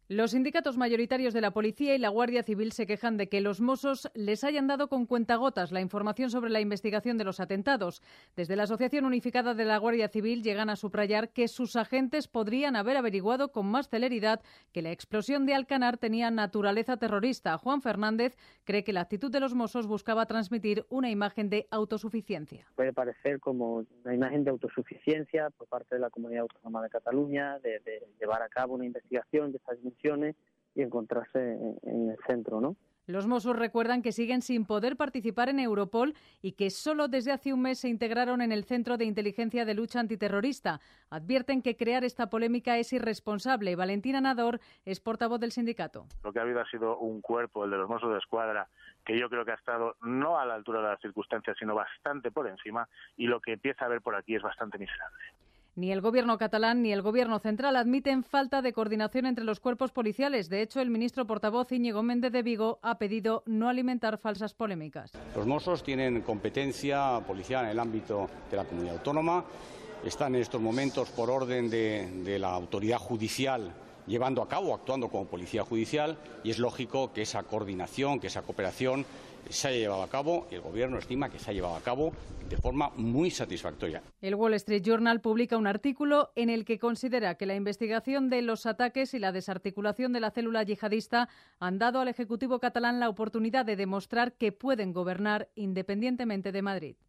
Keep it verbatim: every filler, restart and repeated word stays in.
Los sindicatos mayoritarios de la Policía y la Guardia Civil se quejan de que los Mossos les hayan dado con cuentagotas la información sobre la investigación de los atentados. Desde la Asociación Unificada de la Guardia Civil llegan a subrayar que sus agentes podrían haber averiguado con más celeridad que la explosión de Alcanar tenía naturaleza terrorista. Juan Fernández cree que la actitud de los Mossos buscaba transmitir una imagen de autosuficiencia. Puede parecer como una imagen de autosuficiencia por parte de la Comunidad Autónoma de Cataluña, de, de llevar a cabo una investigación de estas dimensiones y encontrarse en, en el centro, ¿no? Los Mossos recuerdan que siguen sin poder participar en Europol y que solo desde hace un mes se integraron en el Centro de Inteligencia de Lucha Antiterrorista. Advierten que crear esta polémica es irresponsable. Valentina Nador es portavoz del sindicato. Lo que ha habido ha sido un cuerpo, el de los Mossos de Escuadra, que yo creo que ha estado no a la altura de las circunstancias, sino bastante por encima, y lo que empieza a haber por aquí es bastante miserable. Ni el Gobierno catalán ni el Gobierno central admiten falta de coordinación entre los cuerpos policiales. De hecho, el ministro portavoz Íñigo Méndez de Vigo ha pedido no alimentar falsas polémicas. Los Mossos tienen competencia policial en el ámbito de la comunidad autónoma. Están en estos momentos por orden de, de la autoridad judicial llevando a cabo, actuando como policía judicial, y es lógico que esa coordinación, que esa cooperación se haya llevado a cabo y el Gobierno estima que se ha llevado a cabo de forma muy satisfactoria. El Wall Street Journal publica un artículo en el que considera que la investigación de los ataques y la desarticulación de la célula yihadista han dado al Ejecutivo catalán la oportunidad de demostrar que pueden gobernar independientemente de Madrid.